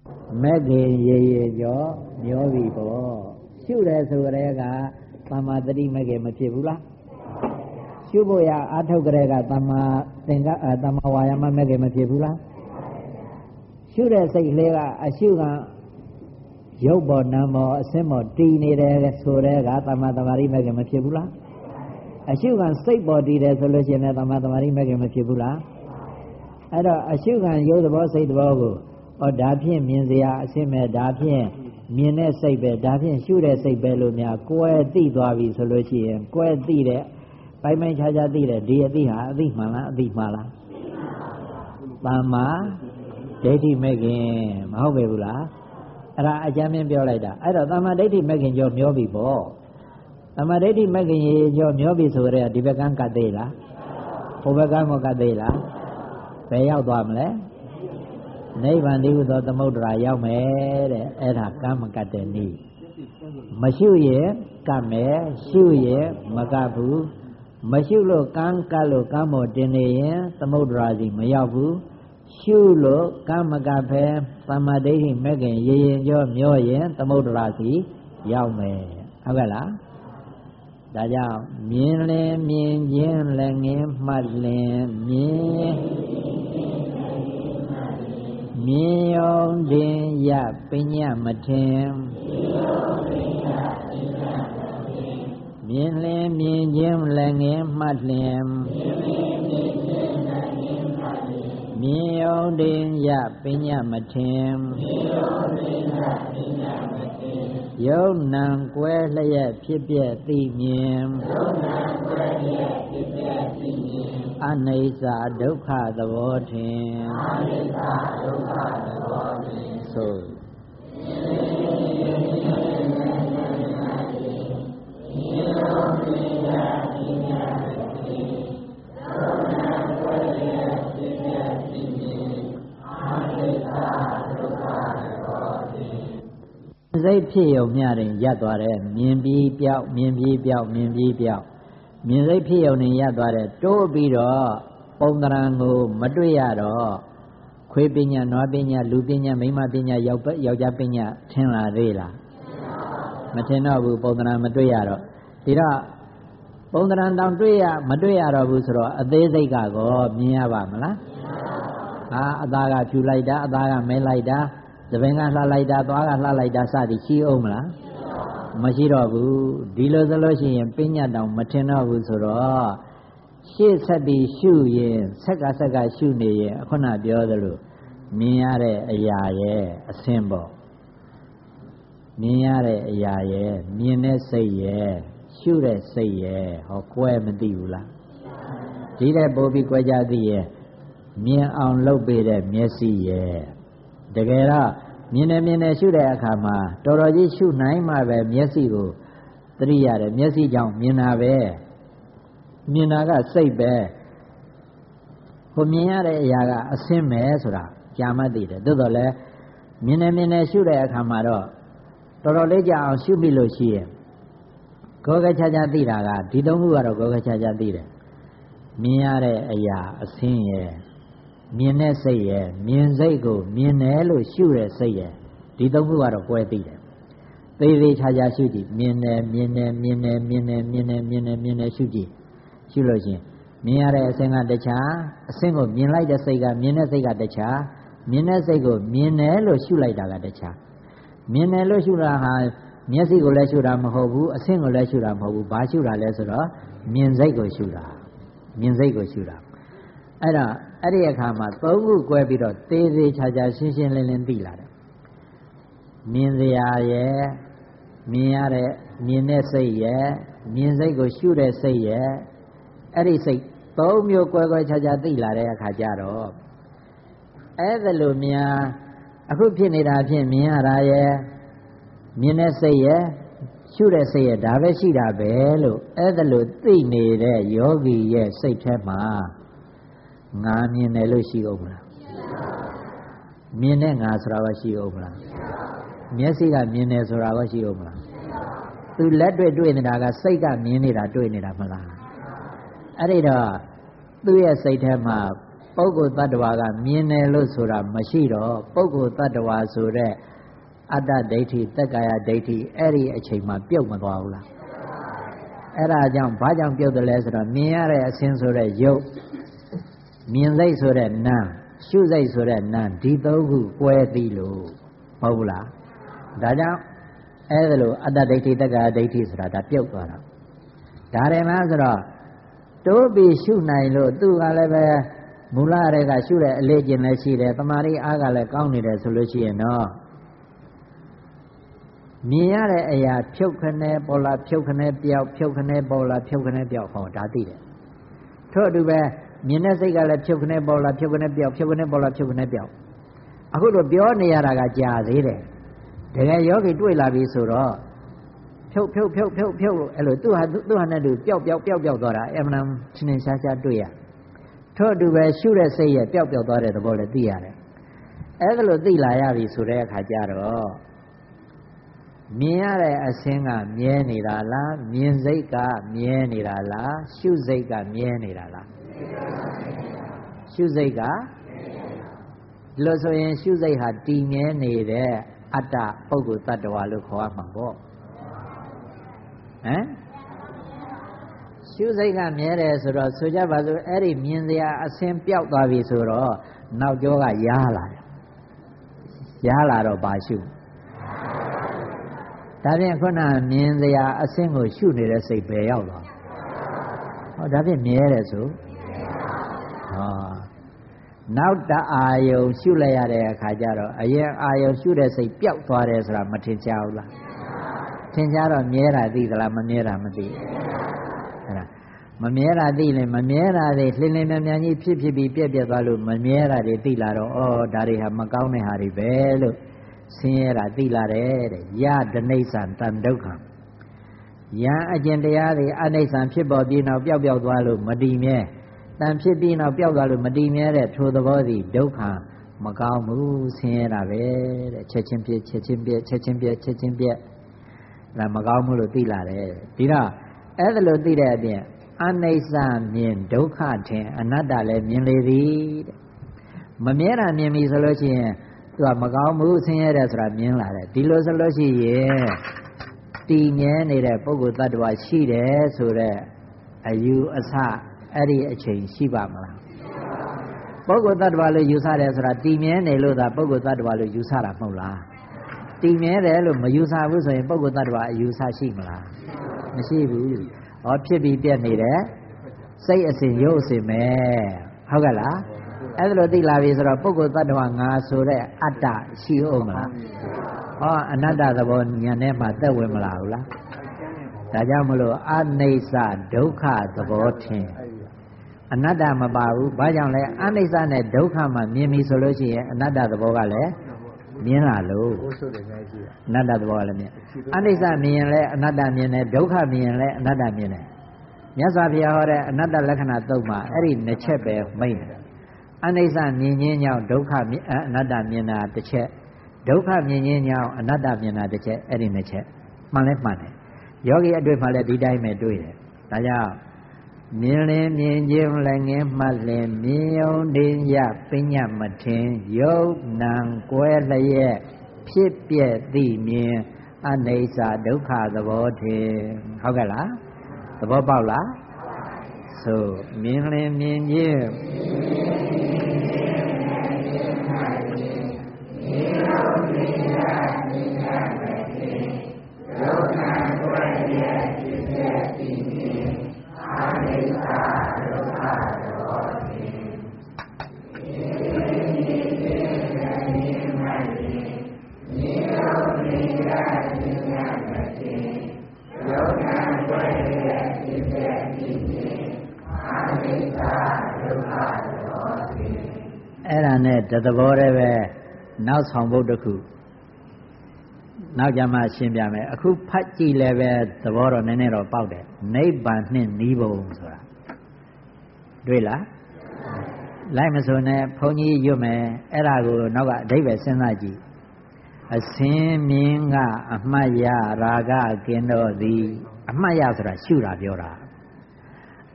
မဲ့ခင်ရေရေကျော်မျောပြီပေါ့ရှုတယ်ဆိုရဲကသမ္မာတတိမဲ့ခင်မဖြစ်ဘူးလားရှုဖို့ရအာထုတ်ကြတဲ့ကသမ္မာသင်္ကသမ္မာဝါယာမမဲ့ခင်မဖြစ်ဘူးလားရှုတဲ့စိတ်ကလေးကအရှုကရုပ်ပေါ်နာမ်ပေါ်အစင်းပေါ်တည်နေတယ်ဆိုတဲ့ကသမ္မာသမာဓိမဲ့ခင်မဖြစ်ဘူးလားအရှုကစိတ်ပေါ်တည်တယ်ဆိုလို့ရှိရင်သမ္မာသမာဓိမဲ့ခင်မဖြစ်ဘူးလားအဲ့တော့အရှုခံရုပ်သဘောစိတ်သဘောကိုဒါဖြင့်မြင်စရာအရှင်းမဲ့ဒါဖြင့်မြင်တဲ့စိတ်ပဲဒါဖြင့်ရှုတဲ့စိတ်ပဲလို့များကိုယ်သိသွားပြီဆိုလို့ရှိရင်ကိုယ်သိတဲ့ပိုင်းပိုင်းခြားခြားသိတဲ့ဒီအသိဟာအသိမှန်လားအသိမှားလားသမ္မာဒိဋ္ဌိမဲ့ခင်မဟုတ်ပဲဘူးလားအဲ့ဒါအကြမ်းမြင်ပြောလိုက်တာအဲ့တော့သမ္မာဒိဋ္ဌိမဲ့ခင်ကြောမျောပြီပေါ့သမ္မာဒိဋ္ဌိမဲ့ခင်ရေကြောမျောပြီဆိုရဲဒီဘက်ကကတ်သေးလားဟိုဘက်ကမကတ်သေးလားဘယ်ရောက်သွားမလဲနိဗ္ဗာန်တည်းဟူသောသမုဒ္ဒရာရောက်မယ်တဲ့အဲ့ဒါကံမကတ်တဲ့နည်းမရှုရင်ကတ်မယ်ရှုရင်မကတ်ဘူးမရှုလို့ကံကတ်လို့ကံမောတင်နေရင်သမုဒ္ဒရာစီမရောက်ဘူးရှုလို့ကံမကတ်ပဲသမ္မာဒိဋ္ဌိမဲ့ခင်ရေရင်ကြောမျောရင်သမုဒ္ဒရာစီရောက်မယ်ဟုတ်ကဲ့လားဒါကြောင့်မြင်လင်မြင်ခြင်းလည်းငင်းမှတ်လင်မြင်မြင်ယုံတင်ရပညာမထင်မြင်လင်မြင်ခြင်းလည်းငင်းမှတ်လင်မြင်ယုံတင်ရပညာမထင်ယုံနံကွဲလျက်ဖြစ်ပြသိမြင်အနိစ္စဒုက္ခသဘောထင်သို့စိတ်ဖြစ်ယုံမျှတင်ရပ်သွားတယ်မြင်ပြီးပြောက်မြင်ပြီးပြောက်မြင်ပြီးပြောက်မြင်စိတ်ဖြစ်ယုံနေရပ်သွားတယ်တိုးပြီးတော့ပုံသဏ္ဍာန်ကိုမတွေ့ရတော့ခွေးပညာနွားပညာလူပညာမိန်းမပညာယောက်ျားပညာထင်လာသေးလားမထင်တော့ဘူးပုံသဏ္ဍာန်မတွေ့ရတော့ဒီတော့ပုံသဏ္ဍာန်တောင်မတွေ့ရတော့ဘူးဆိုတော့အသေးစိတ်ကောမြင်ရပါမလားအသားကဖြူလိုက်တာအသားကမဲလိုက်တာသပင်ကလှလိုက်တာသွားကလှလိုက်တာစသည်ရှိအောင်မလားမရှိတော့ဘူးဒီလိုဆိုလို့ရှိရင်ပညာတောင်မထင်တော့ဘူးဆိုတော့ရှေ့ဆက်ပြီးရှုရင်ဆက်ကရှုနေရင်ခုနပြောသလိုမြင်ရတဲ့အရာရဲ့အစင်းပေါ့မြင်ရတဲ့အရာရဲ့မြင်တဲ့စိတ်ရဲ့ရှုတဲ့စိတ်ရဲ့ဟောကွဲမသိဘူးလားဒီတဲ့ပို့ပြီးကွဲကြသိရဲ့မြင်အောင်လုပ်ပေးတဲ့မျက်စိရဲ့တကယ်တော့မြင်တယ်ရှုတဲ့အခါမှာတော်တော်ကြီးရှုနိုင်မှပဲမျက်စိကိုသတိရတယ်မျက်စိကြောင့်မြင်တာပဲမြင်တာကစိတ်ပဲဟိုမြင်ရတဲ့အရာကအစင်းပဲဆိုတာကြာမှသိတယ်သို့တော်လည်းမြင်တယ်ရှုတဲ့အခါမှာတော့တော်တော်လေးကြာအောင်ရှုမိလို့ရှိရင်ကောကချာချာသိတာကဒီသုံးခုကတော့ကောကချာချာသိတယ်မြင်ရတဲ့အရာအစင်းရဲ့မြင်တဲ့စိတ်ရဲ့မြင်စိတ်ကိုမြင်တယ်လို့ရှုတဲ့စိတ်ရဲ့ဒီသုံးခုကတော့ကွဲသိတယ်သေးသေးချာချာရှုကြည့်မြင်တယ်ရှုကြည့်ရှုလို့ရှိရင်မြင်ရတဲ့အစင်းကတခြားအစင်းကိုမြင်လိုက်တဲ့စိတ်ကမြင်တဲ့စိတ်ကတခြားမြင်တဲ့စိတ်ကိုမြင်တယ်လို့ရှုလိုက်တာကတခြားမြင်တယ်လို့ရှုတာဟာမျက်စိကိုလည်းရှုတာမဟုတ်ဘူးအစင်းကိုလည်းရှုတာမဟုတ်ဘူးဘာရှုတာလဲဆိုတော့မြင်စိတ်ကိုရှုတာအဲ့တော့အဲ့ဒီအခါမှာသုံးခု꿰ပြီးတော့သေးသေးချာချာရှင်းရှင်းလင်းလင်းသိလာတယ်မြင်စရာရဲ့မြင်တဲ့စိတ်ရဲ့မြင်စိတ်ကိုရှုတဲ့စိတ်ရဲ့အဲ့ဒီစိတ်သုံးမျိုး꿰ခြားခြားသိလာတဲ့အခါကျတော့အဲ့ဒါလိုများအခုဖြစ်နေတာဖြင့်မြင်ရတာရဲ့မြင်တဲ့စိတ်ရဲ့ရှုတဲ့စိတ်ရဲ့ဒါပဲရှိတာပဲလို့အဲ့ဒါလိုသိနေတဲ့ယောဂီရဲ့စိတ်ထဲမှာငါမြင်တယ်လို့ရှိအောင်မလားမြင်တဲ့ငါဆိုတာကရှိအောင်မလားမျက်စိကမြင်တယ်ဆိုတာကရှိအောင်မလားသူလက်တွေ့နေတာကစိတ်ကမြင်နေတာတွေ့နေတာမလားအဲ့ဒီတော့သူ့ရဲ့စိတ်ထဲမှာပုဂ္ဂိုလ်တ attva ကမြင်တယ်လို့ဆိုတာမရှိတော့ပုဂ္ဂိုလ်တ attva ဆိုတဲ့အတ္တဒိဋ္ဌိတက္ကာယဒိဋ္ဌိအဲ့ဒီအချိန်မှာပြုတ်မသွားဘူးလားအဲ့ဒါကြောင့်ဘာကြောင့်ပြုတ်တယ်လဲဆိုတော့မြင်ရတဲ့အစဉ်ဆိုတဲ့ရုပ်မြင်စိတ်ဆိုတဲ့နာမ်ရှုစိတ်ဆိုတဲ့နာမ်ဒီသုံးခုကွဲသိလို့မဟုတ်ဘူးလားဒါကြောင့်အဲ့ဒါလို့အတ္တဒိဋ္ဌိတက္ကာယဒိဋ္ဌိဆိုတာဒါပြုတ်သွားတာဒါရမဆိုတော့တိုးပြီးရှုနိုင်လို့သူကလည်းပဲမူလရဲကရှုတဲ့အလေးကျင့်လည်းရှိတယ်တမာရီအားကလည်းကောင်းနေတယ်ဆိုလို့ရှိရင်တော့မြင်ရတဲ့အရာဖြုတ်ခနဲ့ပေါ်လာဖြုတ်ခနဲ့ပြောက်ဖြုတ်ခနဲ့ပေါ်လာဖြုတ်ခနဲ့ပြောက်ဟောဒါသိတယ်ထို့အတူပဲမြင်တဲ့စိတ်ကလည်းဖြုတ်ခနဲ့ပေါ်လာဖြုတ်ခနဲ့ပြောက်ဖြုတ်ခနဲ့ပေါ်လာဖြုတ်ခနဲ့ပြောက်အခုတော့ပြောနေရတာကကြာသေးတယ်တကယ်ယောဂီတွေ့လာပြီဆိုတော့ဖြုတ်လို့အဲ့လိုသူဟာနဲ့သူပျောက်သွားတာအမှန်ချင်းချင်းရှားရှားတွေ့ရထို့အတူပဲရှုတဲ့စိတ်ရဲ့ပျောက်သွားတဲ့သဘောလည်းသိရတယ်အဲ့ဒါလို့သိလာရပြီဆိုတဲ့အခါကျတော့မြင်ရတဲ့အဆင်းကမြဲနေတာလားမြင်စိတ်ကမြဲနေတာလားရှုစိတ်ကမြဲနေတာလားရှုစိတ်ကလို့ဆိုရင်ရှုစိတ်ဟာတည်မြဲနေတဲ့အတ္တပုဂ္ဂိုလ်တ attva လို့ခေါ်ရမှာပေါ့ဟမ်ရှုစိတ်ကမြဲတယ်ဆိုတော့ဆိုကြပါစို့အဲ့ဒီမြင်စရာအဆင်းပျောက်သွားပြီဆိုတော့နောက်ကျောကယားလာတယ်ယားလာတော့ဘာရှုဒါဖြင့်ခုနမြင်စရာအဆင်းကိုရှုနေတဲ့စိတ်ပဲရောက်သွားဟောဒါဖြင့်မြဲတယ်ဆိုဟောနောက်တအာယုံရှုလိုက်ရတဲ့အခါကျတော့အရင်အာယုံရှုတဲ့စိတ်ပျောက်သွားတယ်ဆိုတာမထင်ရှားဘူးလားထင်ရှားတော့မြဲတာသိသလားမမြဲတာမသိအဲ့ဒါမမြဲတာသိရင်မမြဲတာတွေလှင်လင်းမြန်မြန်ကြီးဖြစ်ပြီးပြက်သွားလို့မမြဲတာတွေသိလာတော့ဩဒါတွေဟာမကောင်းတဲ့ဟာတွေပဲလို့ဆင်းရဲတာသိလာတယ်တဲ့ယဒနိစ္စံတန်ဒုက္ခယံအကျင့်တရားတွေအနိစ္စံဖြစ်ပေါ်ပြီးနောက်ပျောက်သွားလို့မတည်မြဲတန်ဖြစ်ပြီးနောက်ပျောက်သွားလို့မတည်မြဲတဲ့ထိုသဘောစီဒုက္ခမကောင်းဘူးဆင်းရဲတာပဲတဲ့ချက်ချင်းပြက်ဒါမကောင်းဘူးလို့သိလာတယ်ဒီတော့အဲ့ဒါလို့သိတဲ့အပြင်အနိစ္စမြင်ဒုက္ခထင်အနတ္တလည်းမြင်လေသည်တဲ့မမြဲတာမြင်ပြီဆိုလို့ရှိရင်သူကမကောင်းဘူးဆင်းရဲတယ်ဆိုတာမြင်လာတယ်ဒီလိုဆိုလို့ရှိရင်တည်မြဲနေတဲ့ပုဂ္ဂိုလ်တ attva ရှိတယ်ဆိုတဲ့အယူအဆအဲ့ဒီအချိန်ရှိပါမလားပုဂ္ဂိုလ်တ attva လို့ယူဆတယ်ဆိုတာတည်မြဲနေလို့သာပုဂ္ဂိုလ်တ attva လို့ယူဆတာမဟုတ်လားတည်မြဲတယ်လို့မယူဆဘူးဆိုရင်ပုဂ္ဂိုလ်တ attva အယူဆရှိမလားမရှိဘူးဟောဖြစ်ပြီးပြက်နေတယ်စိတ်အစဉ်ရုပ်အစဉ်ပဲဟုတ်ကဲ့လားအဲ့ဒါလို့သိလာပြီဆိုတော့ပုဂ္ဂိုလ်တ attva ငါဆိုတဲ့အတ္တရှိအောင်မလားဟောအနတ္တသဘောဉာဏ်ထဲမှာသက်ဝင်မလာဘူးလားဒါကြောင့်မလို့အနိစ္စဒုက္ခသဘောထင်အနတ္တမပါဘူးဘာကြောင့်လဲအနိစ္စနဲ့ဒုက္ခမှမြင်ပြီဆိုလို့ရှိရင်အနတ္တသဘောကလည်းမြင်လာလို့အနတ္တသဘောကလည်းမြင်အနိစ္စမြင်ရင်လည်းအနတ္တမြင်တယ်ဒုက္ခမြင်ရင်လည်းအနတ္တမြင်တယ်မြတ်စွာဘုရားဟောတဲ့အနတ္တလက္ခဏာသုံးပါအဲ့ဒီနှစ်ချက်ပဲမိတ်တယ်အနိစ္စမြင်ခြင်းကြောင့်ဒုက္ခအနတ္တမြင်တာတစ်ချက်ဒုက္ခမြင်ခြင်းကြောင့်အနတ္တမြင်တာတစ်ချက်အဲ့ဒီနှစ်ချက်မှန်လဲမှန်တယ်ယောဂီအတွေ့မှလည်းဒီတိုင်းပဲတွေ့တယ်ဒါကြောင့်မြင်လင်းမြင်ခြင်းလည်းငင်းမှလင်မြင်ယုံတင်ရပညာမထင်ယုတ်နံကွဲလျက်ဖြစ်ပြက်သိမြင်အနိစ္စဒုက္ခသဘောထင်ဟုတ်ကဲ့လားသဘောပေါက်လားဆိုမြင်လင်းမြင်ခြင်းအဲ့ဒါနဲ့တသဘောတည်းပဲနောက်ဆောင်ဖို့တစ်ခုနောက်ကြမှာရှင်းပြမယ်အခုဖတ်ကြည့်လည်းပဲသဘောတော့နည်းနည်းတော့ပေါက်တယ်နိဗ္ဗာန်နှင့်နီးပုံဆိုတာတွေ့လားလိုက်မစုံနဲ့ဘုန်းကြီးရွတ်မယ်အဲ့ဒါကိုနောက်ကအဓိပ္ပာယ်စဉ်းစားကြည့်အစင်းမြင်းကအမှတ်ရရာဂကင်းတော့သည်အမှတ်ရဆိုတာရှုတာပြောတာ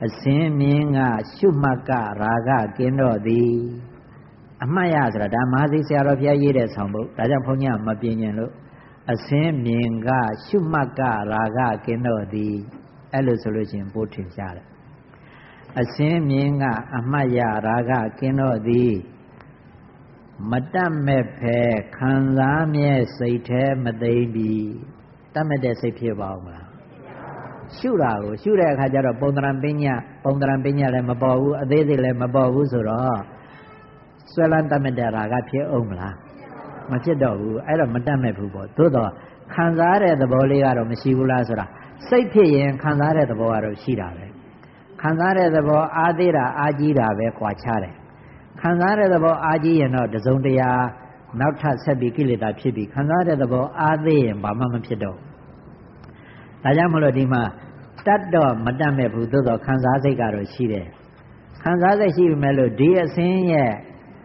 အစင်းမြင်ကရှုမှတ်ကရာဂကင်းတော့သည်အမှတ်ရဆိုတာဒါမဟာစီဆရာတော်ဘုရားရေးတဲ့ဆောင်ဖို့ဒါကြောင့်ဘုန်းကြီးကမပြင်းကျင်လို့အစင်းမြင်ကရှုမှတ်ကရာဂကင်းတော့သည်အဲ့လိုဆိုလို့ရှိရင်ပို့ထင်ရှားတယ်အစင်းမြင်ကအမှတ်ရရာဂကင်းတော့သည်မတတ်မဲ့ဖဲခံစားမြဲစိတ်แท้မသိပြီတတ်မဲ့တဲ့စိတ်ဖြစ်ပါဦးမလားရှုတာကိုရှုတဲ့အခါကျတော့ပုံသဏ္ဍာန်ပညာလည်းမပေါ်ဘူးအသေးစိတ်လည်းမပေါ်ဘူးဆိုတော့ဆွဲလန်းတတ်မဲ့တဲ့ရာဂဖြစ်အောင်မလားမဖြစ်တော့ဘူးအဲ့တော့မတတ်မဲ့ဘူးပေါ့သို့တော့ခံစားတဲ့သဘောလေးကတော့မရှိဘူးလားဆိုတာစိတ်ဖြစ်ရင်ခံစားတဲ့သဘောကတော့ရှိတာပဲခံစားတဲ့သဘောအားသေးတာအားကြီးတာပဲကွာခြားတယ်ခံစားတဲ့သဘောအားကြီးရင်တော့တစုံတရာနောက်ထပ်ဆက်ပြီးကိလေသာဖြစ်ပြီးခံစားတဲ့သဘောအားသေးရင်ဘာမှမဖြစ်တော့ဒါကြောင့်မလို့ဒီမှာတတ်တော့မတတ်မဲ့ဘူးသို့တော့ခံစားစိတ်ကတော့ရှိတယ်ခံစားစိတ်ရှိပြီမဲ့လို့ဒီအစင်းရဲ့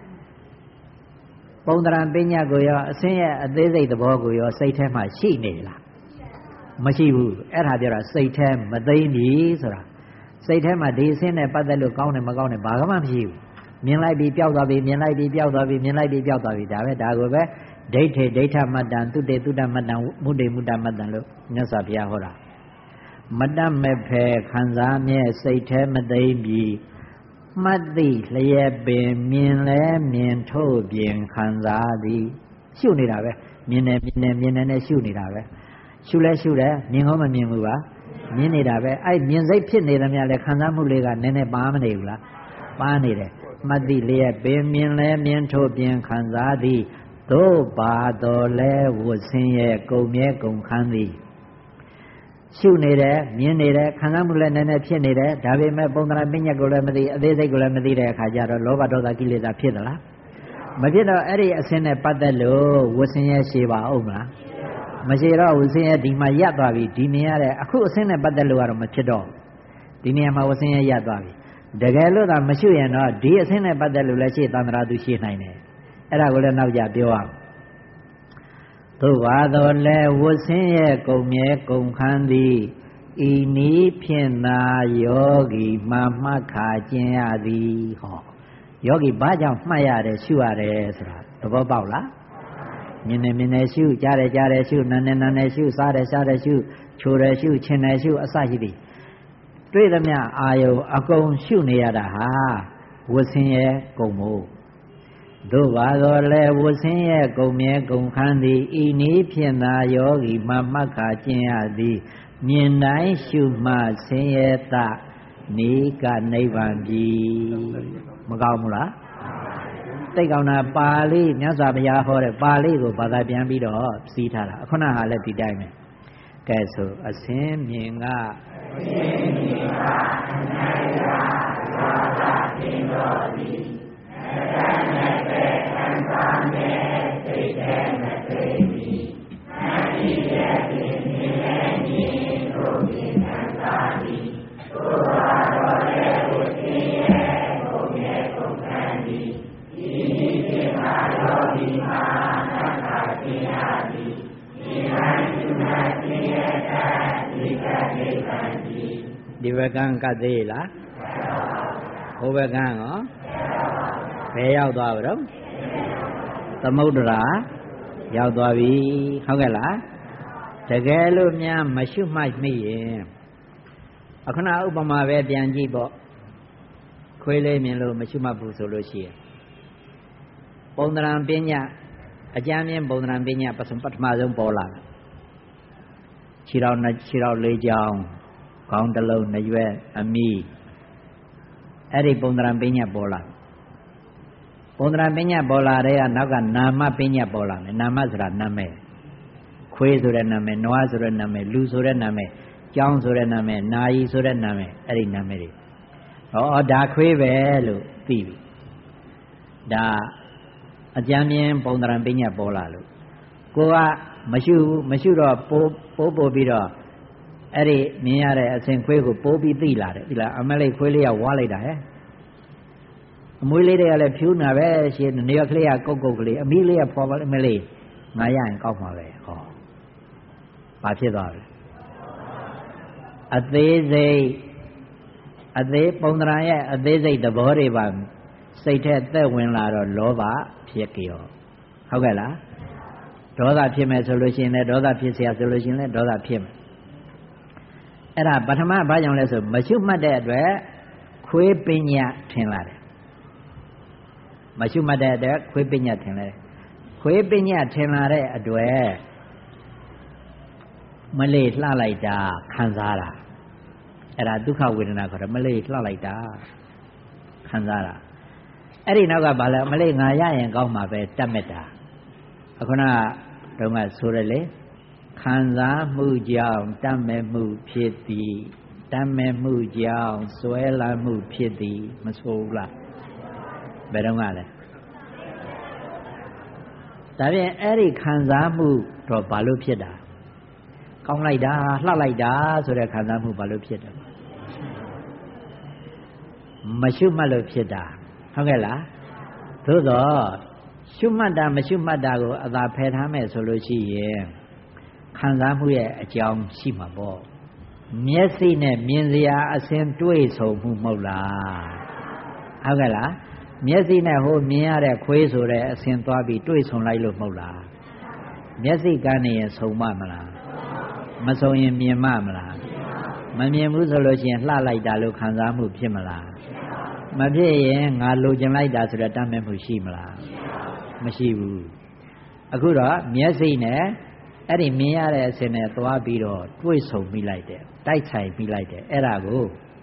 ပုံသဏ္ဍာန်ပညာကိုရောအစင်းရဲ့အသေးစိတ်သဘောကိုရောစိတ်ထဲမှာရှိနေလားမရှိဘူးအဲ့ဒါပြောတာစိတ်ထဲမသိပြီဆိုတာစိတ်ထဲမှာဒီအစင်းနဲ့ပတ်သက်လို့ကောင်းတယ်မကောင်းတယ်ဘာမှမရှိဘူးမြင်လိုက်ပြီးပျောက်သွားပြီမြင်လိုက်ပြီးပျောက်သွားပြီမြင်လိုက်ပြီးပျောက်သွားပြီဒါပဲဒါကိုပဲဒိဋ္ဌိဒိဋ္ဌမတ္တံသုတေသုတမတ္တံမုဒိမုဒ္ဒမတ္တံလို့မြတ်စွာဘုရားဟောတာမတတ်မဲ့ဖဲခံစားမြဲစိတ်ထဲမသိပြီမှတ်သိလျက်ပင်မြင်လဲမြင်ထို့ပြင်ခံစားသည်ရှုနေတာပဲမြင်တယ်နဲ့ရှုနေတာပဲရှုလဲရှုတယ်မြင်ကောမမြင်ဘူးပါမြင်နေတာပဲအဲ့မြင်စိတ်ဖြစ်နေတယ်များလဲခံစားမှုလေးကနည်းနည်းပါမနေဘူးလားပါနေတယ်မှတ်သိလျက်ပင်မြင်လဲမြင်ထို့ပြင်ခံစားသည်သို့ပါတော်လဲဝတ်ဆင်းရဲ့ကုန်မြဲကုန်ခန်းသည်ရှုနေတယ်မြင်နေတယ်ခံစားမှုလည်းနည်းနည်းဖြစ်နေတယ်ဒါပေမဲ့ပုံသဏ္ဍာန်ပညာကိုလည်းမသိအသေးစိတ်ကိုလည်းမသိတဲ့အခါကျတော့လောဘဒေါသကိလေသာဖြစ်သလားမဖြစ်တော့အဲ့ဒီအစင်းနဲ့ပတ်သက်လို့ဝတ်ဆင်းရဲ့ရှည်ပါအောင်မလားမရှိတော့ဝတ်ဆင်းရဲ့ဒီမှာရပ်သွားပြီဒီမြင်ရတဲ့အခုအစင်းနဲ့ပတ်သက်လို့ကတော့မဖြစ်တော့ဒီနေရာမှာဝတ်ဆင်းရဲ့ရပ်သွားပြီတကယ်လို့သာမရှုရင်တော့ဒီအစင်းနဲ့ပတ်သက်လို့လည်းရှေ့သံဃာသူရှေ့နိုင်တယ်အဲ့ဒါကိုလည်းနောက်ကြပြောအောင်သို့ပါတော့လဲဝတ်ဆင်းရဲ့ကုံမြဲကုံခန်းသည်ဤနီးဖြင့်သာယောဂီမှမှတ်ခါကျင်ရသည်ဟောယောဂီဘာကြောင့်မှတ်ရတယ်ရှုရတယ်ဆိုတာသဘောပေါက်လားမြင်တယ်ရှုကြားတယ်ရှုနားတယ်ရှုစားတယ်ရှုချိုတယ်ရှုချင်တယ်ရှုအစရှိသည်တွေ့သမျှအာယုံအကုန်ရှုနေရတာဟာဝတ်ဆင်းရဲ့ကုံမို့သို့ပါတော့လဲဝတ်ဆင်းရဲ့ကုံမြဲကုံခန်းသည်ဤနည်းဖြင့်သာယောဂီမှမှတ်ခါကျင်ရသည်မြင်တိုင်းရှုမှဆင်းရဲတနိကနိဗ္ဗာန်ပြီမကောင်းဘူးလားသိကောင်းတာပါဠိမြတ်စွာဘုရားဟောတဲ့ပါဠိကိုဘာသာပြန်ပြီးတော့စီးထားတာခုနကလည်းဒီတိုင်းပဲကဲဆိုအစင်းမြင်ကအနိုင်ရာသောတာပင်တော်သည်အတတ်နဲ့ပဲခံစားနေစိတ်ထဲမသိပြီအတိရဲ့ပင်မြင်နဲ့မြင်တို့ပင်ခံစားသည်သို့ပါတော့လေဝိသင်ရဲ့ကိုယ်ရဲ့ကိုယ်ခံသည်ဒီနည်းဖြင့်သာယောဂီမှာသတ်တာကျင်ရသည်ဒီတိုင်းသူနာကျင်ရတဲ့ဒီကနိဗ္ဗာန်ဒီဘကံကတ်သေးလားဟိုဘကံရောဘယ်ရောက်သွားပြီတော့သမုဒ္ဒရာရောက်သွားပြီဟုတ်ကဲ့လားတကယ်လို့များမရှုမှတ်မိရင်အခုနဥပမာပဲပြန်ကြည့်ပေါ့ခွေးလေးမြင်လို့မရှုမှတ်ဘူးဆိုလို့ရှိရင်ပုံသဏ္ဍာန်ပညာအကြမ်းမြင်ပုံသဏ္ဍာန်ပညာပထမဆုံးပေါ်လာတယ်ခြေတော်လေးချောင်းကောင်းတလုံးနှရွက်အမီအဲ့ဒီပုံသဏ္ဍာန်ပညာပေါ်လာပုံသဏ္ဍာန်ပညာပေါ်လာတဲ့ကနောက်ကနာမပညာပေါ်လာတယ်နာမဆိုတာနာမည်ခွေးဆိုတဲ့နာမည်နွားဆိုတဲ့နာမည်လူဆိုတဲ့နာမည်ကျောင်းဆိုတဲ့နာမည်နာယီဆိုတဲ့နာမည်အဲ့ဒီနာမည်တွေဒါခွေးပဲလို့သိပြီဒါအကြမ်းမြင်ပုံသဏ္ဍာန်ပညာပေါ်လာလို့ကိုကမရှုတော့ပိုးပြီးတော့အဲ့ဒီမြင်ရတဲ့အစဉ်ခွေးကိုပိုးပြီးသိလာတယ်ဒီလားအမလေးခွေးလေးကဝါလိုက်တာဟဲ့အမွေးလေးတွေကလည်းဖြူးနာပဲရှင်နေရကလေးကကုတ်ကလေးအမီးလေးကဖော်ပါလိမ့်မလေးငါရရင်ကောက်မှာပဲဟောဘာဖြစ်သွားလဲအသေးစိတ်အသေးပုံသဏ္ဍာန်ရဲ့အသေးစိတ်သဘောတွေပါစိတ်ထဲသက်ဝင်လာတော့လောဘဖြစ်ကြောဟုတ်ကဲ့လားဒေါသဖြစ်မယ်ဆိုလို့ရှိရင်လည်းဒေါသဖြစ်เสียဆိုလို့ရှိရင်လည်းဒေါသဖြစ်မယ်အဲ့ဒါပထမဘာကြောင့်လဲဆိုမရှုမှတ်တဲ့အတွက်ခွေးပညာထင်လာတယ်မရှုမှတ်တဲ့အတွက်ခွေးပညာထင်လာတယ်ခွေးပညာထင်လာတဲ့အတွက်မလေးလှလိုက်တာခံစားတာအဲ့ဒါဒုက္ခဝေဒနာခေါ်တယ်မလေးလှလိုက်တာခံစားတာအဲ့ဒီနောက်ကဘာလဲမလေးငါရရင်ကောင်းမှာပဲတတ်မဲ့တာအခုနကတော့ကဆိုရလေခံစားမှုကြောင့်တတ်မဲ့မှုဖြစ်သည်တတ်မဲ့မှုကြောင့်စွဲလန်းမှုဖြစ်သည်မဆိုဘူးလားဘယ်တော့မှလဲဒါဖြင့်အဲ့ဒီခံစားမှုတော့ဘာလို့ဖြစ်တာကောင်းလိုက်တာလှလိုက်တာဆိုတဲ့ခံစားမှုဘာလို့ဖြစ်တယ်မရှုမှတ်လို့ဖြစ်တာဟုတ်ကဲ့လားသို့တော့ရှုမှတ်တာမရှုမှတ်တာကိုအသာဖယ်ထားမယ်ဆိုလို့ရှိရင်ခံစားမှုရဲ့အကြောင်းရှိမှာပေါ့မျက်စိနဲ့မြင်စရာအစဉ်တွေ့ဆုံမှုမဟုတ်လားဟုတ်ကဲ့လားမျက်စိနဲ့ဟိုမြင်ရတဲ့ခွေးဆိုတဲ့အစဉ်သွားပြီးတွေ့ဆုံလိုက်လို့မဟုတ်လားမျက်စိကန်းနေရင်ဆုံမမလားမဆုံရင်မြင်မလားမမြင်ဘူးဆိုလို့ရှိရင်လှလိုက်တာလို့ခံစားမှုဖြစ်မလားမဖြစ်ရင်ငါလိုချင်လိုက်တာဆိုတဲ့တတ်မဲ့မှုရှိမလားမရှိဘူးအခုတော့မျက်စိနဲ့အဲ့ဒီမြင်ရတဲ့အစဉ်နဲ့သွားပြီးတော့တွေ့ဆုံမိလိုက်တယ်တိုက်ဆိုင်မိလိုက်တယ်အဲ့ဒါကို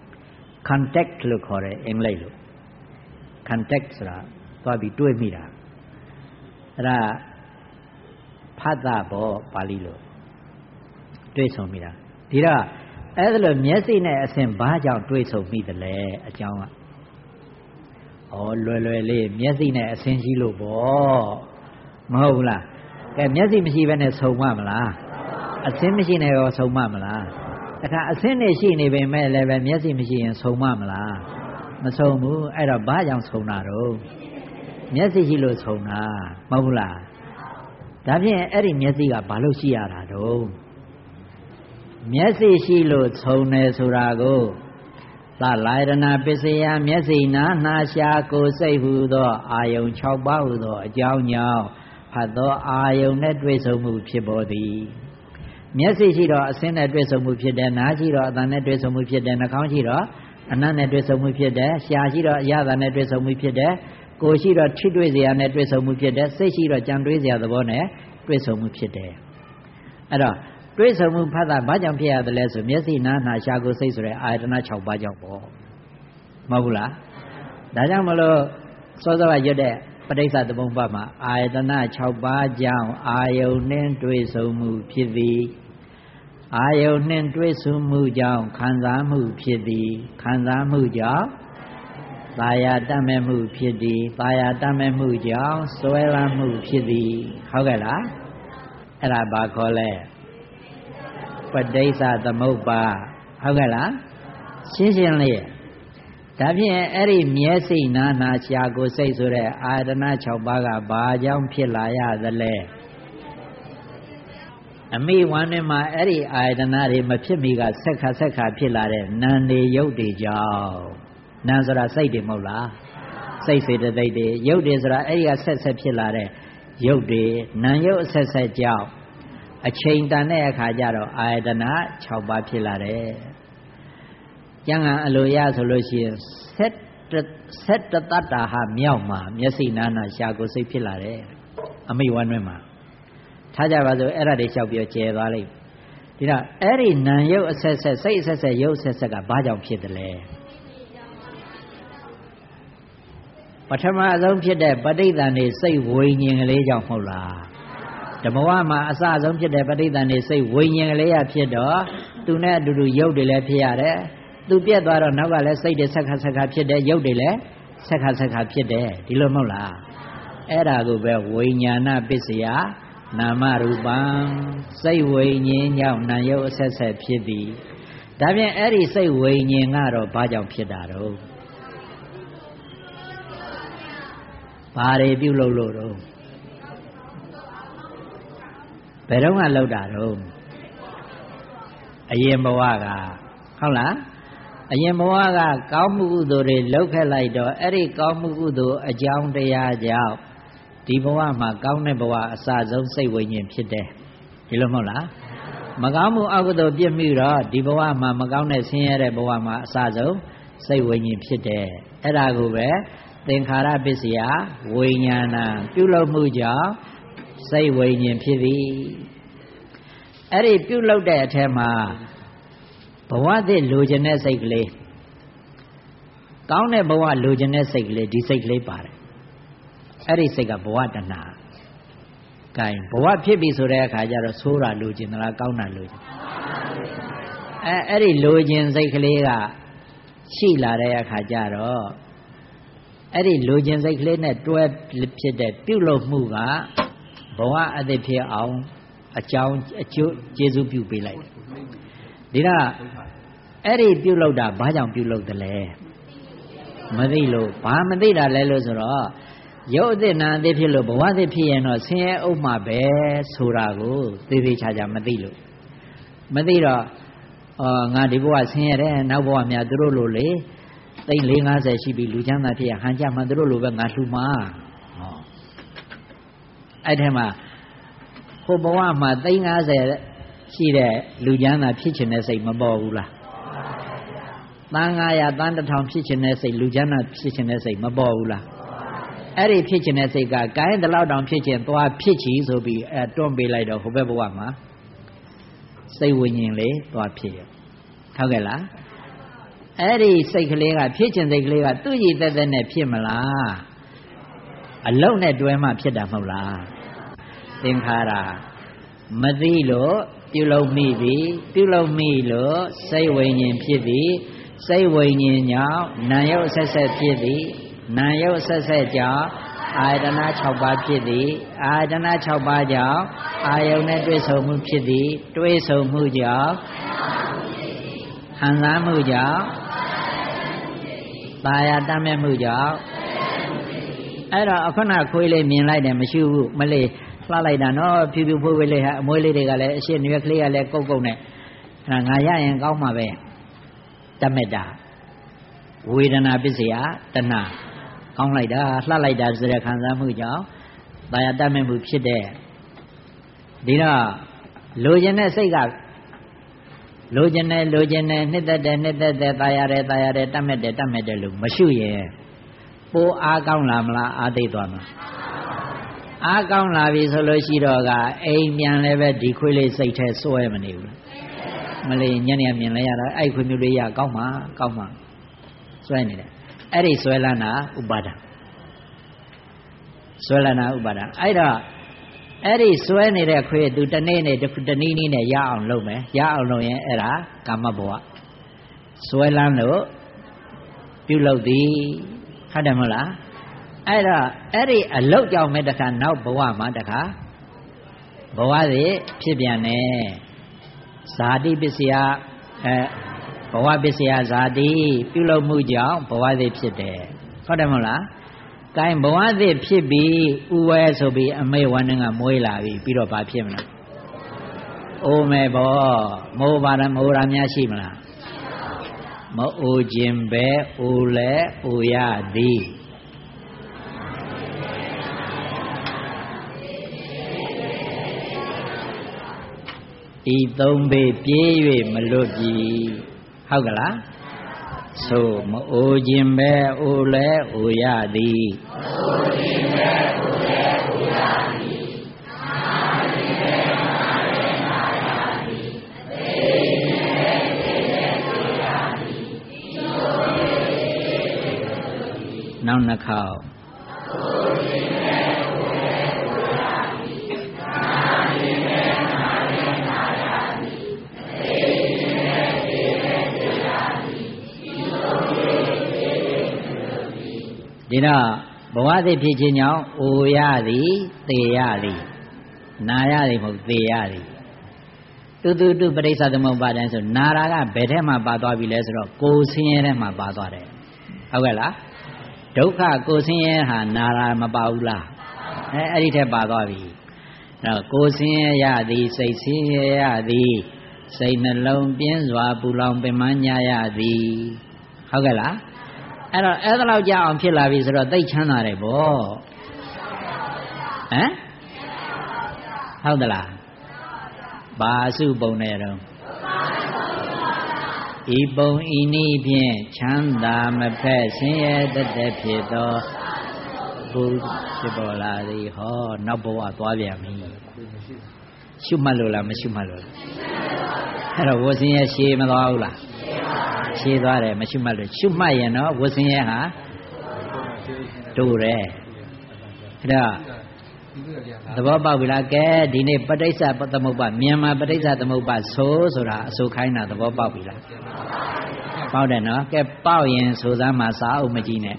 contact လို့ခေါ်တယ်အင်္ဂလိပ်လို contact ဆိုတာသွားပြီးတွေ့မိတာအဲ့ဒါဖတ်တာဘောပါဠိလိုတွေ့ဆုံမိတာဒီတော့အဲ့ဒါလိုမျက်စိနဲ့အစဉ်ဘာကြောင့်တွေ့ဆုံမိသလဲအကြောင်းကလွယ်လွယ်လေးမျက်စိနဲ့အစဉ်ရှိလို့ပေါ့မဟုတ်ဘူးလားကဲမျက်စိမရှိဘဲနဲ့ဆုံမလားအစဉ်မရှိနဲ့ရောဆုံမလားတခါအစဉ်နဲ့ရှိနေပေမဲ့လည်းပဲမျက်စိမရှိရင်ဆုံမလားမဆုံဘူးအဲ့တော့ဘာကြောင့်ဆုံတာတော့မျက်စိရှိလို့ဆုံတာမဟုတ်ဘူးလားဒါဖြင့်အဲ့ဒီမျက်စိကဘာလို့ရှိရတာတော့မျက်စိရှိလို့ဆုံတယ်ဆိုတာကိုသလာယနာပစ္စယမျက်စိနာနှာရှာကိုယ်စိတ်ဟူသောအာယုံ6ပါးဟူသောအကြောင်းကြောင့်ဖတ်သောအာယုံနဲ့တွေ့ဆုံမှုဖြစ်ပေါ်သည်မျက်စိရှိတော့အဆင်းနဲ့တွေ့ဆုံမှုဖြစ်တယ်နားရှိတော့အသံနဲ့တွေ့ဆုံမှုဖြစ်တယ်နှာခေါင်းရှိတော့အနံ့နဲ့တွေ့ဆုံမှုဖြစ်တယ်ရှားရှိတော့အရသာနဲ့တွေ့ဆုံမှုဖြစ်တယ်ကိုယ်ရှိတော့ထိတွေ့စရာနဲ့တွေ့ဆုံမှုဖြစ်တယ်စိတ်ရှိတော့ကြံတွေးစရာသဘောနဲ့တွေ့ဆုံမှုဖြစ်တယ်အဲ့တော့တွေ့ဆုံမှုဖတ်တာဘာကြောင့်ဖြစ်ရသလဲဆိုမျက်စိနားနှာရှားကိုယ်စိတ်ဆိုတဲ့အာယတနာ6ပါးကြောင့်ပေါ့မဟုတ်ဘူးလားဒါကြောင့်မလို့စောစောကရွတ်တဲ့ပဋိစ္စသမုပ္ပါဒ်မှာအာယတနာ6ပါးကြောင့်အာယုန်နှင့်တွေ့ဆုံမှုဖြစ်သည်အာယုန်နှင့်တွေ့ဆုံမှုကြောင့်ခံစားမှုဖြစ်သည်ခံစားမှုကြောင့်သာယာတတ်မဲ့မှုဖြစ်သည်သာယာတတ်မဲ့မှုကြောင့်စွဲလန်းမှုဖြစ်သည်ဟုတ်ကဲ့လားအဲ့ဒါဘာခေါ်လဲပဋိစ္စသမုပ္ပါဒ်ဟုတ်ကဲ့လားရှင်းရှင်းလေးဒါဖြင့်အဲ့ဒီမျက်စိနားနှာရှားကိုယ်စိတ်ဆိုတဲ့အာယတနာ6ပါးကဘာကြောင့်ဖြစ်လာရသလဲအမိဝမ်းထဲမှာအဲ့ဒီအာယတနာတွေမဖြစ်မီကဆက်ခါဖြစ်လာတဲ့နာမ်တွေရုပ်တွေကြောင့်နာမ်ဆိုတာစိတ်တွေမဟုတ်လားစိတ်စေတသိက်တွေရုပ်တွေဆိုတာအဲ့ဒီကဆက်ဖြစ်လာတဲ့ရုပ်တွေနာမ်ရုပ်အဆက်ကြောင့်အချိန်တန်တဲ့အခါကျတော့အာယတနာ6ပါးဖြစ်လာတယ်ကျန်ကအလိုရဆိုလို့ရှိရင်ဆက်တတ္တာဟာမြောက်မှာမျက်စိနာနာရှာကိုယ်စိတ်ဖြစ်လာတယ်အမိဝမ်းတွင်မှာထားကြပါစို့အဲ့ဒါတွေလျှောက်ပြီးကျဲသွားလိမ့်ဒီတော့အဲ့ဒီနာရုပ်အဆက်စိတ်အဆက်ရုပ်အဆက်ကဘာကြောင့်ဖြစ်တယ်လဲပထမအဆုံးဖြစ်တဲ့ပဋိသန္ဓေစိတ်ဝိညာဉ်ကလေးကြောင့်မဟုတ်လားဓမ္မဝမှာအစအဆုံးဖြစ်တဲ့ပဋိသန္ဓေစိတ်ဝိညာဉ်ကလေးရဖြစ်တော့သူနဲ့အတူတူရုပ်တွေလည်းဖြစ်ရတယ်သူပြက်သွားတော့နောက်ကလည်းစိတ်တွေဆက်ခါဖြစ်တယ်ရုပ်တွေလည်းဆက်ခါဖြစ်တယ်ဒီလိုမဟုတ်လားအဲ့ဒါကိုပဲဝိညာဏပစ္စယနာမရူပံစိတ်ဝိညာဉ်ကြောင့်နာယုတ်အဆက်ဖြစ်သည်ဒါဖြင့်အဲ့ဒီစိတ်ဝိညာဉ်ကတော့ဘာကြောင့်ဖြစ်တာတော့ဘာတွေပြုလုပ်လို့တော့ဘယ်တော့မှလောက်တာတော့အရင်ဘဝကဟုတ်လားအရင်ဘဝကကောင်းမှုကုသိုလ်တွေလုပ်ခဲ့လိုက်တော့အဲ့ဒီကောင်းမှုကုသိုလ်အကြောင်းတရားကြောင့်ဒီဘဝမှာကောင်းတဲ့ဘဝအစဆုံးစိတ်ဝိညာဉ်ဖြစ်တယ်ဒီလိုမဟုတ်လားမကောင်းမှုအကုသိုလ်ပြစ်မိတော့ဒီဘဝမှာမကောင်းတဲ့ဆင်းရဲတဲ့ဘဝမှာအစဆုံးစိတ်ဝိညာဉ်ဖြစ်တယ်အဲ့ဒါကိုပဲသင်္ခါရပစ္စယဝိညာဏပြုလုပ်မှုကြောင့်စိတ်ဝိညာဉ်ဖြစ်သည်အဲ့ဒီပြုလုပ်တဲ့အထက်မှာဘဝသစ်လိုချင်တဲ့စိတ်ကလေးကောင်းတဲ့ဘဝလိုချင်တဲ့စိတ်ကလေးဒီစိတ်ကလေးပါတယ်အဲ့ဒီစိတ်ကဘဝတဏှာကဲဘဝဖြစ်ပြီဆိုတဲ့အခါကျတော့ဆိုးတာလိုချင်သလားကောင်းတာလိုချင်အဲ့ဒီလိုချင်စိတ်ကလေးကရှိလာတဲ့အခါကျတော့အဲ့ဒီလိုချင်စိတ်ကလေးနဲ့တွဲဖြစ်တဲ့ပြုလုပ်မှုကဘဝအသစ်ဖြစ်အောင်အကြောင်းအကျိုးကျေစုပြုပေးလိုက်တယ်ဒါအဲ့ဒီပြုလုပ်တာဘာကြောင့်ပြုလုပ်တယ်လဲမသိလို့ဘာမသိတာလဲလို့ဆိုတော့ရုပ်အသစ်နာအသစ်ဖြစ်လို့ဘဝအသစ်ဖြစ်ရင်တော့ဆင်းရဲဥပ္မာပဲဆိုတာကိုသေသေးချာချာမသိလို့မသိတော့ငါဒီဘဝဆင်းရဲတယ်နောက်ဘဝများသူတို့လိုလေသိန်း450ရှိပြီလူချမ်းသာဖြစ်ရဟန်ကြမှသူတို့လိုပဲငါလှူမှာအဲ့ထဲမှာဟိုဘဝမှာသိန်း50ရှိတဲ့လူချမ်းသာဖြစ်ခြင်းတဲ့စိတ်မပေါ်ဘူးလားသန်း900သန်း1000ဖြစ်ခြင်းတဲ့စိတ်လူချမ်းသာဖြစ်ခြင်းတဲ့စိတ်မပေါ်ဘူးလားအဲ့ဒီဖြစ်ခြင်းတဲ့စိတ်ကကိုင်းတလောက်တောင်ဖြစ်ခြင်းသွားဖြစ်ချီဆိုပြီးတွန်းပေးလိုက်တော့ဟိုဘက်ဘဝမှာစိတ်ဝိညာဉ်လေးသွားဖြစ်ရဟုတ်ကဲ့လားအဲ့ဒီစိတ်ကလေးကဖြစ်ခြင်းစိတ်ကလေးကသူ့ရည်သက်သက်နဲ့ဖြစ်မလားအလုံးနဲ့တွဲမှဖြစ်တာမဟုတ်လားသင်္ခါရမသိလို့ပြုလုပ်မိပြီပြုလုပ်မိလို့စိတ်ဝိညာဉ်ဖြစ်သည်စိတ်ဝိညာဉ်ကြောင့်နာယုတ်ဆက်ဆက်ဖြစ်သည်နာယုတ်ဆက်ဆက်ကြောင့်အာယတနာ6ပါးဖြစ်သည်အာယတနာ6ပါးကြောင့်အာယုန်နဲ့တွေ့ဆုံမှုဖြစ်သည်တွေ့ဆုံမှုကြောင့်ခံစားမှုကြောင့်တာယာတတ်မဲ့မှုကြောင့်အဲ့တော့အခုနခွေးလေးမြင်လိုက်တယ်မရှိဘူးမလေးလှလိုက်တာနော်ဖြူဖြူဖွေးဖွေးလေးဟာအမွေးလေးတွေကလည်းအရှင်းနွယ်ကလေးကလည်းကုတ်ကုတ်နဲ့ငါရရင်ကောင်းမှာပဲတတ်မဲ့တာဝေဒနာပစ္စယတဏှာကောင်းလိုက်တာလှလိုက်တာဆိုတဲ့ခံစားမှုကြောင့်တာယာတတ်မဲ့မှုဖြစ်တဲ့ဒီတော့လိုချင်တဲ့စိတ်ကလိုချင်တယ်နှစ်သက်တယ်တာယာတယ်တတ်မဲ့တယ်လို့မရှိရင်ပိုအားကောင်းလာမလားအားသိသွားမလားအားကောင်းလာပြီဆိုလို့ရှိတော့ကအိမ်ပြန်လည်းပဲဒီခွေးလေးစိတ်ထဲစွဲမနေဘူးမလေးညနေမြင်လဲရတာအဲ့ခွေးမျိုးလေးရကောင်းမှာစွဲနေတယ်အဲ့ဒီစွဲလန်းတာဥပါဒံစွဲလန်းတာဥပါဒံအဲ့တော့အဲ့ဒီစွဲနေတဲ့ခွေးသူတနေ့နဲ့တနည်းနည်းနဲ့ရအောင်လုပ်မယ်ရအောင်လုပ်ရင်အဲ့ဒါကာမဘဝစွဲလန်းလို့ပြုလုပ်သည်ဟုတ်တယ်မဟုတ်လားအဲ့တော့အဲ့ဒီအလုတ်ကြောင့်မဲ့တခါနောက်ဘဝမှာတခါဘဝတွေဖြစ်ပြန်တယ်ဇာတိပစ္စယဘဝပစ္စယဇာတိပြုလုပ်မှုကြောင့်ဘဝတွေဖြစ်တယ်ဟုတ်တယ်မဟုတ်လားကိုင်းဘဝတွေဖြစ်ပြီးဥဝဲဆိုပြီးအမေဝန္ဒင်ကမွေးလာပြီပြီးတော့ဘာဖြစ်မလားအိုးမယ်ဘောမိုးပါရမိုးရာများရှိမလားမအိုခြင်းပဲအိုလဲအိုရသည်ဤသုံးပေပြေး၍မလွတ်ပြီဟုတ်ကလားဆိုမအိုခြင်းပဲအိုလဲအိုရသည်နောက်နှစ်ခေါက်ဒီတော့ဘဝသည်ဖြစ်ခြင်းကြောင့်အိုရသည်သေရသည်နာရသည်မဟုတ်သေရသည်တူပရိစ္ဆသမုပ္ပါဒံဆိုနာရာကဘယ်ထဲမှာပါသွားပြီလဲဆိုတော့ကိုယ်ဆင်းရဲထဲမှာပါသွားတယ်ဟုတ်ကဲ့လားဒုက္ခကိုယ်ဆင်းရဲဟာနာရာမပါဘူးလားအဲ့ဒီထဲပါသွားပြီအဲ့တော့ကိုယ်ဆင်းရဲရသည်စိတ်ဆင်းရဲရသည်စိတ်နှလုံးပြင်းစွာပူလောင်ပင်ပန်းကြရသည်ဟုတ်ကဲ့လားအဲ့တော့အဲ့ဒါလောက်ကြအောင်ဖြစ်လာပြီဆိုတော့သိချမ်းသာတယ်ဗောဟမ်ဟုတ်သလားဘာအစုပုံနဲ့တော့ဤပုံဤနည်းဖြင့်ချမ်းသာမဖက်ဆင်းရဲတသက်ဖြစ်သောဘုဖြစ်ပေါ်လာသည်ဟောနောက်ဘဝသွားပြန်ပြီရှုမှတ်လို့လားမရှုမှတ်လို့လားအဲ့တော့ဝဆင်းရဲရှည်မသွားဘူးလားရှည်သွားတယ်မရှုမှတ်လို့ရှုမှတ်ရင်တော့ဝဆင်းရဲဟာတူတယ်အဲ့တော့သဘောပေါက်ပြီလားကဲဒီနေ့ပဋိစ္စသမုပ္ပါမြန်မာပဋိစ္စသမုပ္ပါဆိုတာအဆိုခိုင်းတာသဘောပေါက်ပြီလားပေါက်တယ်နော်ကဲပေါက်ရင်ဆိုစမ်းမှာစာအုပ်မကြည့်နဲ့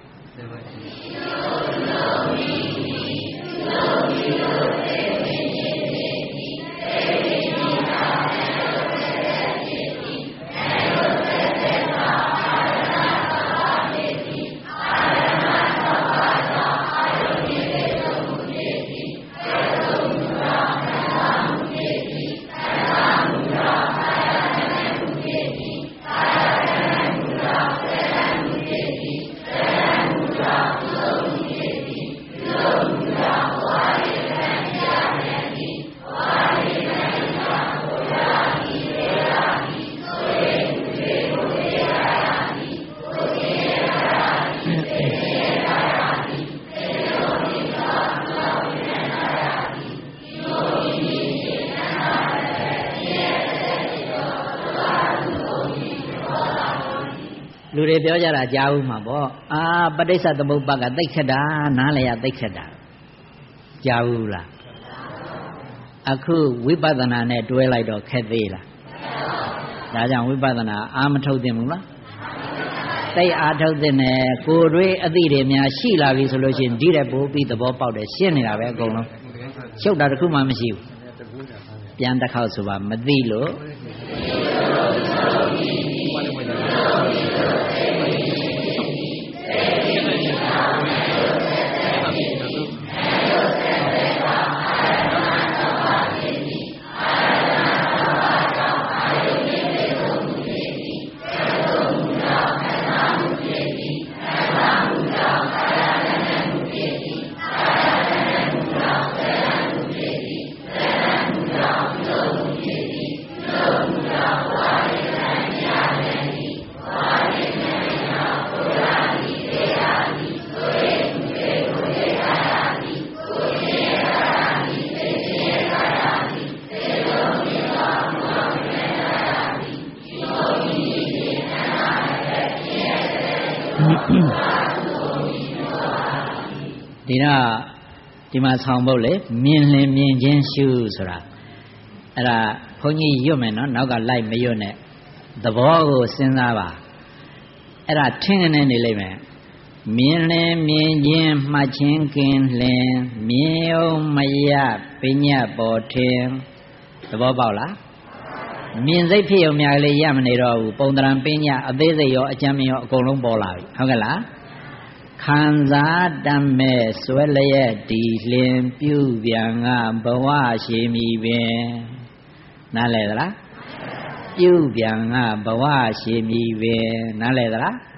လူတွေပြောကြတာကြားဦးမှာပေါ့ပဋိစ္စသမုပ္ပါကသိခက်တာနားလည်ရသိခက်တာကြားဦးလားအခုဝိပဿနာနဲ့တွဲလိုက်တော့ခက်သေးလားဒါကြောင့်ဝိပဿနာအာမထုတ်သင့်ဘူးလားသိအားထုတ်သင့်တယ်ကိုယ်တွေအသိတွေများရှိလာပြီဆိုလို့ရှိရင်ဒီတဲ့ပို့ပြီးသဘောပေါက်တယ်ရှင်းနေတာပဲအကုန်လုံးရှုပ်တာတစ်ခုမှမရှိဘူးပြန်တစ်ခေါက်ဆိုပါမသိလို့ဒီတော့ဒီမှာဆောင်ဖို့လေမြင်လင်မြင်ချင်းရှုဆိုတာအဲ့ဒါဘုန်းကြီးရွတ်မယ်နော်နောက်ကလိုက်မရွတ်နဲ့သဘောကိုစဉ်းစားပါအဲ့ဒါထင်နေနေလိမ့်မယ်မြင်လင်မြင်ချင်းမှတ်ချင်းကင်းလင်မြင်အောင်မရပညာပေါ်ထင်သဘောပေါက်လားမြင်စိတ်ဖြစ်ုံများလေးရမနေတော့ဘူးပုံတရံပညာအသေးစိတ်ရောအကျဉ်းရောအကုန်လုံးပေါ်လာပြီဟုတ်ကဲ့လားခံစားတတ်မဲ့ဆွဲလျက်ဒီလင်ပြုပြန်ကဘဝရှိမီပင်နားလဲသလားပြုပြန်ကဘဝရှိမီပင်နားလဲသလား